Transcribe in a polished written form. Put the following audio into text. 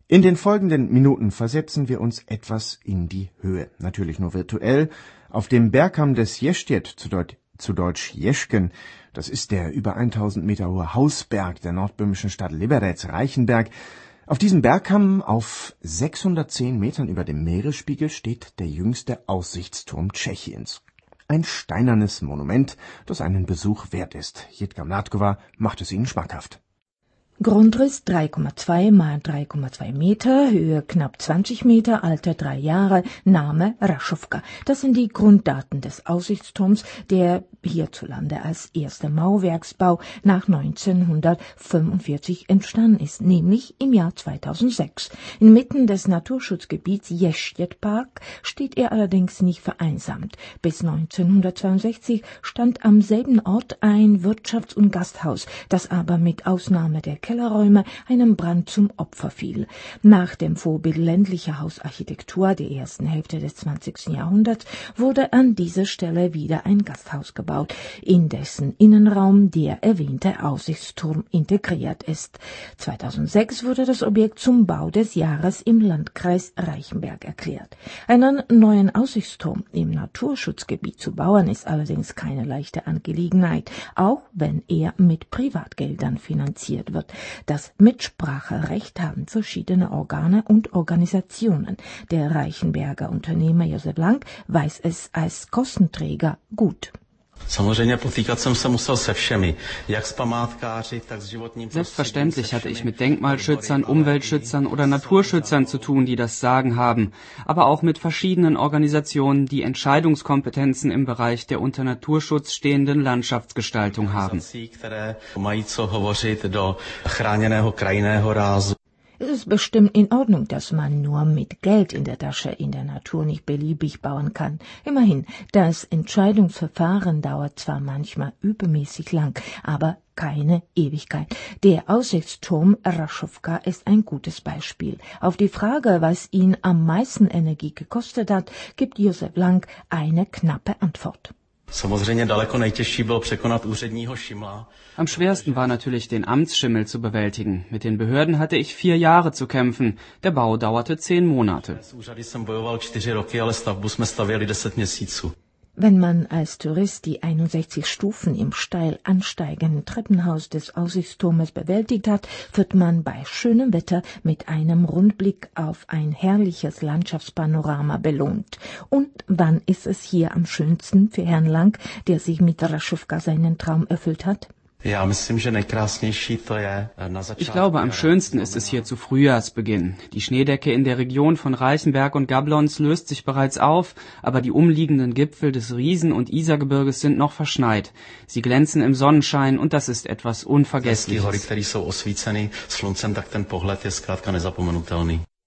In den folgenden Minuten versetzen wir uns etwas in die Höhe. Natürlich nur virtuell. Auf dem Bergkamm des Ještěd, zu Deutsch Jeschken, das ist der über 1000 Meter hohe Hausberg der nordböhmischen Stadt Liberec-Reichenberg. Auf diesem Bergkamm auf 610 Metern über dem Meeresspiegel steht der jüngste Aussichtsturm Tschechiens. Ein steinernes Monument, das einen Besuch wert ist. Jitka Mládková macht es Ihnen schmackhaft. Grundriss 3,2 mal 3,2 Meter, Höhe knapp 20 Meter, Alter 3 Jahre, Name Raschowka. Das sind die Grunddaten des Aussichtsturms, der hierzulande als erster Mauerwerksbau nach 1945 entstanden ist, nämlich im Jahr 2006. Inmitten des Naturschutzgebiets Ještěd-Park steht er allerdings nicht vereinsamt. Bis 1962 stand am selben Ort ein Wirtschafts- und Gasthaus, das aber mit Ausnahme der Kellerräume einem Brand zum Opfer fiel. Nach dem Vorbild ländlicher Hausarchitektur der ersten Hälfte des 20. Jahrhunderts wurde an dieser Stelle wieder ein Gasthaus gebaut, in dessen Innenraum der erwähnte Aussichtsturm integriert ist. 2006 wurde das Objekt zum Bau des Jahres im Landkreis Reichenberg erklärt. Einen neuen Aussichtsturm im Naturschutzgebiet zu bauen, ist allerdings keine leichte Angelegenheit, auch wenn er mit Privatgeldern finanziert wird. Das Mitspracherecht haben verschiedene Organe und Organisationen. Der Reichenberger Unternehmer Josef Lang weiß es als Kostenträger gut. Selbstverständlich hatte ich mit Denkmalschützern, Umweltschützern oder Naturschützern zu tun, die das Sagen haben, aber auch mit verschiedenen Organisationen, die Entscheidungskompetenzen im Bereich der unter Naturschutz stehenden Landschaftsgestaltung haben. Es ist bestimmt in Ordnung, dass man nur mit Geld in der Tasche in der Natur nicht beliebig bauen kann. Immerhin, das Entscheidungsverfahren dauert zwar manchmal übermäßig lang, aber keine Ewigkeit. Der Aussichtsturm Raschowka ist ein gutes Beispiel. Auf die Frage, was ihn am meisten Energie gekostet hat, gibt Josef Lang eine knappe Antwort. Am schwersten war natürlich, den Amtsschimmel zu bewältigen. Mit den Behörden hatte ich 4 Jahre zu kämpfen. Der Bau dauerte 10 Monate. Wenn man als Tourist die 61 Stufen im steil ansteigenden Treppenhaus des Aussichtsturmes bewältigt hat, wird man bei schönem Wetter mit einem Rundblick auf ein herrliches Landschaftspanorama belohnt. Und wann ist es hier am schönsten für Herrn Lang, der sich mit Raschowka seinen Traum erfüllt hat? Ich glaube, am schönsten ist es hier zu Frühjahrsbeginn. Die Schneedecke in der Region von Reichenberg und Gablonz löst sich bereits auf, aber die umliegenden Gipfel des Riesen- und Isargebirges sind noch verschneit. Sie glänzen im Sonnenschein und das ist etwas Unvergessliches.